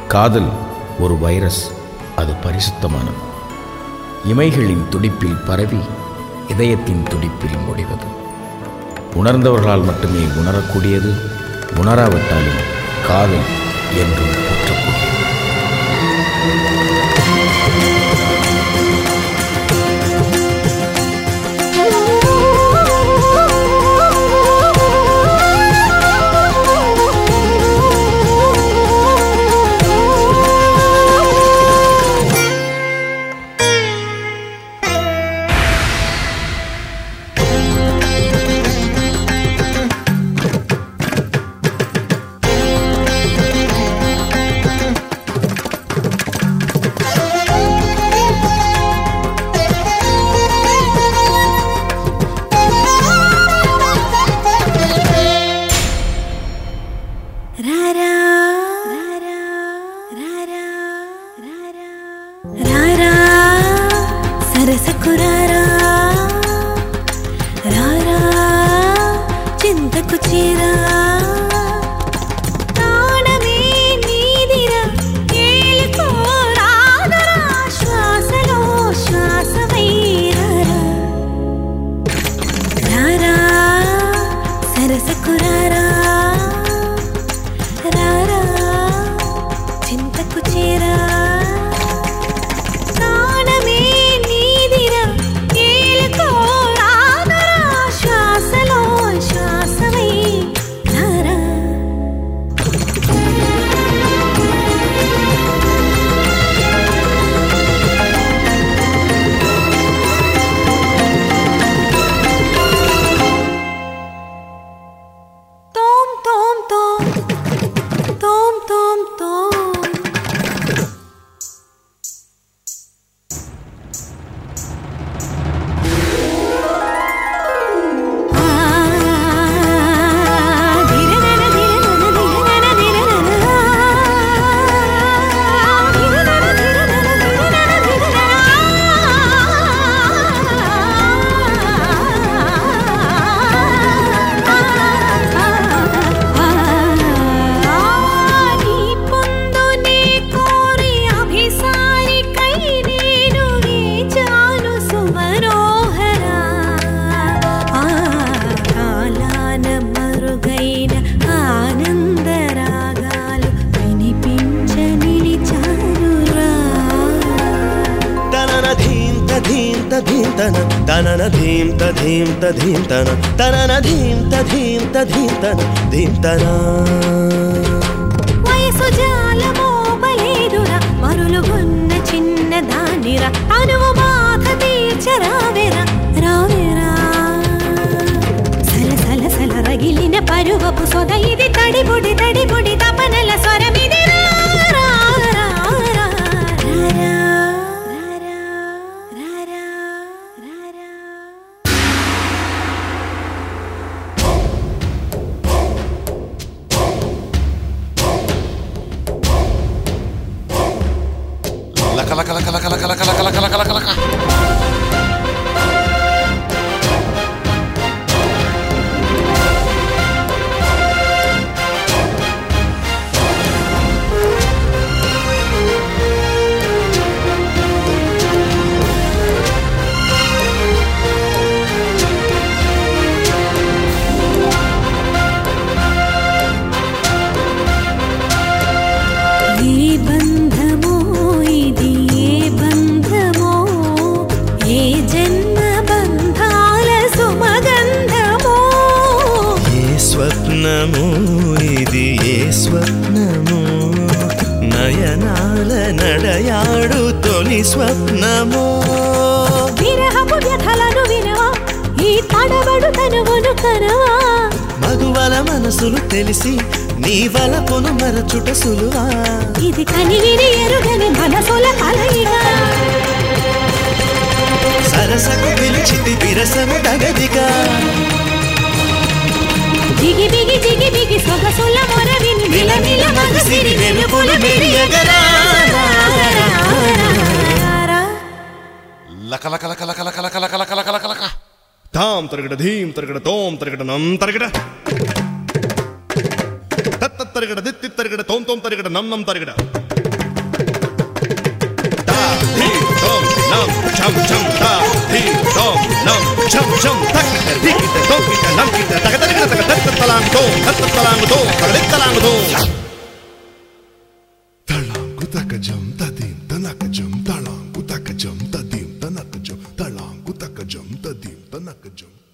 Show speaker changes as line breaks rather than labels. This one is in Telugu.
காதல் ஒரு வைரஸ், அது பரிசுத்தமானது. இமைகளின் துடிப்பில் பரவி இதயத்தின் துடிப்பில் முடிவது. உணர்ந்தவர்களால் மட்டுமே உணரக்கூடியது, உணராவிட்டாலும் காதல் என்றும் போற்றக்கூடியது.
సరసకురారా రారా చింతకు చేరా ప్రాణమే నీదిరా ఏలుకోరాదరా శ్వాసలో శ్వాసవై రారా సరసకురారా రారా చింతకు చేరా
తనన ధీం తధీం తధీం తన తనన ధీం తధీం తధీం తన ధీం తనా
వయసు జాలమో బలేదురా మరులుగున్న చిన్న దానిరా అనువు బాధ తీర్చరావేరా రావేరా సల సల సల రగిలిన పరువపు సొద ఇది తడిబుడి తడిబుడి తపనల స్వరమిది
లక లక లక లక లక లక లక లక లక లక లక ఇది ఏ స్వప్నము నయనాల నడయాడు తొలి స్వప్నము
విరహపు వ్యథలను వినవా ఈ తడబడు తనువును కనవా
మగువల మనసులు తెలిసి నీ వలపును మరచుట సులువా
ఇది కనివిని ఎరుగని మనసుల కలయిగా
సరసకు పిలిచితి విరసము తగదిగా
జిగి బిగి జిగి బిగి సొగసుల మొరవిని మిలమిల మగసిరి వెలుపుల మెరియగరా
లక లక లక లక లక లక లక లక లక లక లక
తాం తరగడ ధీం తరగడ తోం తరగడ నం తరగడ తత్త తరగడ దిత్తి తరగడ తోం తోం తరగడ నం నం తరగడ nam cham cham ta dhim tom nam cham cham takita dikita dokita namkita takataka takataka talang tom talang tom talang tom
talang utakajam tadim tanakajam talang utakajam tadim tanakajam talang utakajam tadim tanakajam